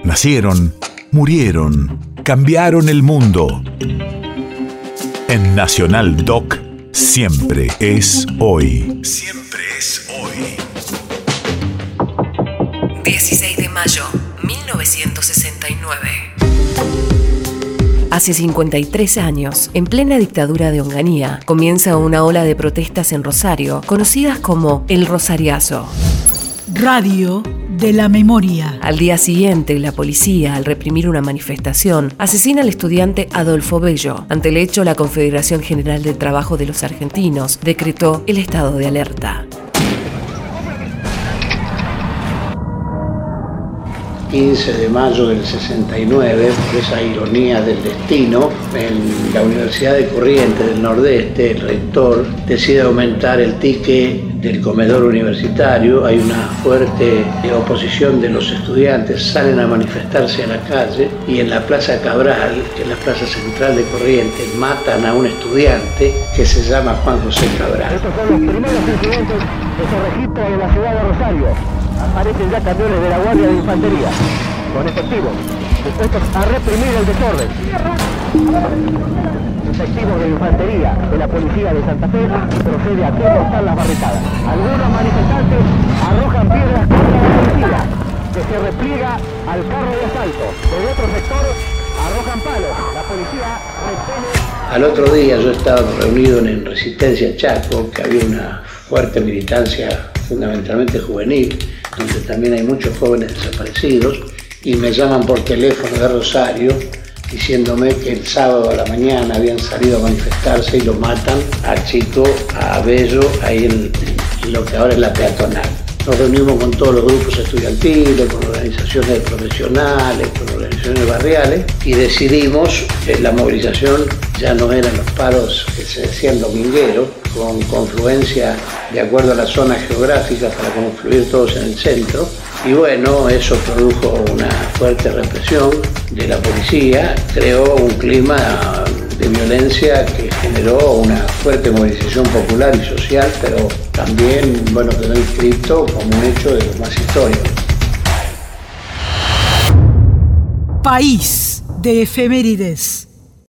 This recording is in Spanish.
Nacieron, murieron, cambiaron el mundo. En Nacional Doc, siempre es hoy. Siempre es hoy. 16 de mayo, 1969. Hace 53 años, en plena dictadura de Onganía, comienza una ola de protestas en Rosario, conocidas como el Rosariazo. Radio de la memoria. Al día siguiente, la policía, al reprimir una manifestación, asesina al estudiante Adolfo Bello. Ante el hecho, la Confederación General del Trabajo de los Argentinos decretó el estado de alerta. 15 de mayo del 69, por esa ironía del destino, en la Universidad de Corrientes del Nordeste, el rector decide aumentar el ticket del comedor universitario. Hay una fuerte oposición de los estudiantes, salen a manifestarse a la calle y en la Plaza Cabral, que es la plaza central de Corrientes, matan a un estudiante que se llama Juan José Cabral. Estos son los primeros incidentes que se registran en la ciudad de Rosario. Aparecen ya camiones de la Guardia de Infantería, con efectivos, dispuestos a reprimir el desorden. Efectivos de Infantería de la Policía de Santa Fe procede a desmontar las barricadas. Algunos manifestantes arrojan piedras contra la policía, que se repliega al carro de asalto. Desde otro sector arrojan palos. La policía repele. Al otro día yo estaba reunido en Resistencia Chaco, que había una fuerte militancia fundamentalmente juvenil, donde también hay muchos jóvenes desaparecidos, y me llaman por teléfono de Rosario diciéndome que el sábado a la mañana habían salido a manifestarse y lo matan al chico, a Bello, ahí en lo que ahora es la peatonal. Nos reunimos con todos los grupos estudiantiles, con organizaciones profesionales, con organizaciones barriales, y decidimos que la movilización ya no eran los paros que se decían domingueros, con confluencia de acuerdo a la zona geográfica para confluir todos en el centro. Y bueno, eso produjo una fuerte represión de la policía, creó un clima de violencia que generó una fuerte movilización popular y social, pero también, bueno, quedó inscrito como un hecho de los más históricos. País de efemérides.